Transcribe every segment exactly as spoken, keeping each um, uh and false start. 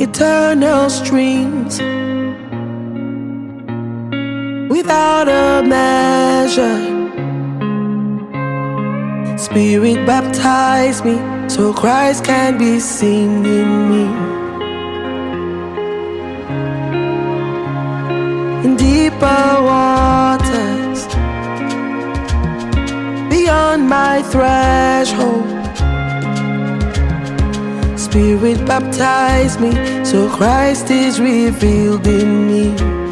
eternal streams without a measure. Spirit baptize me so Christ can be seen in me. In deeper waters, beyond my threshold, Spirit baptize me so Christ is revealed in me.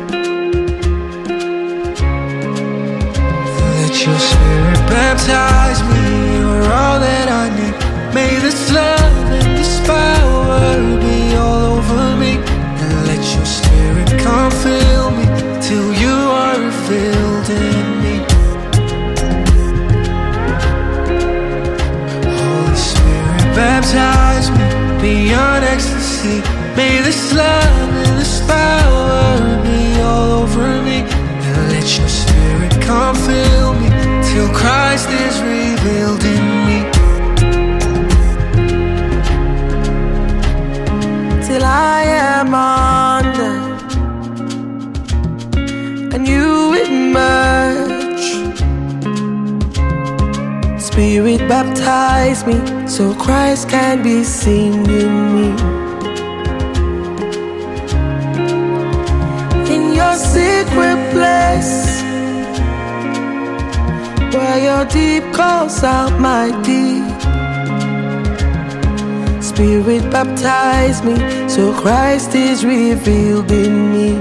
Let your Spirit baptize me, you're all that I need. May this love and this power be all over me. And let your Spirit come fill me till you are revealed in me. Holy Spirit baptize me beyond ecstasy. May this love and this power be all over me. And let your Spirit come fill me till Christ is revealed in me. Till I am under a new emerge. Spirit baptize me so Christ can be seen in me. In your secret place, where your deep calls out my deep, Spirit baptize me so Christ is revealed in me.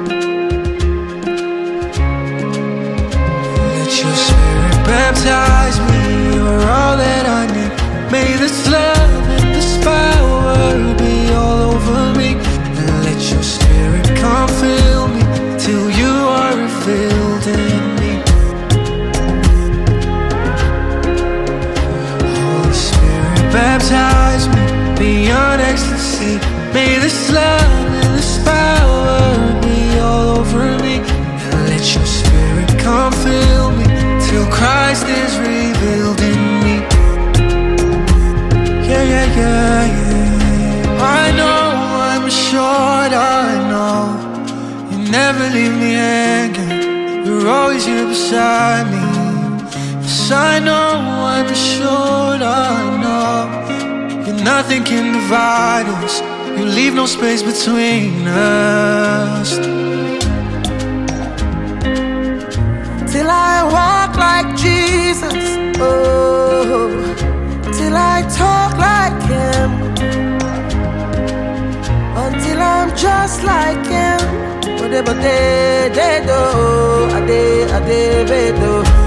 Let your Spirit baptize me, you're all that I need. May this love and this power be all over me. And let your Spirit come fill me till you are revealed in me. Holy Spirit baptize me beyond ecstasy. May this love and this power be all over me. And let your Spirit come fill me till Christ is revealed in me. Yeah, yeah, yeah, yeah. I know, I'm assured, I know you never leave me hanging. You're always here beside me. Yes, I know, I'm assured, I know nothing can divide us. You leave no space between us. Till I walk like Jesus, oh, till I talk like Him, until I'm just like Him. Whatever they they do, I they I they they do.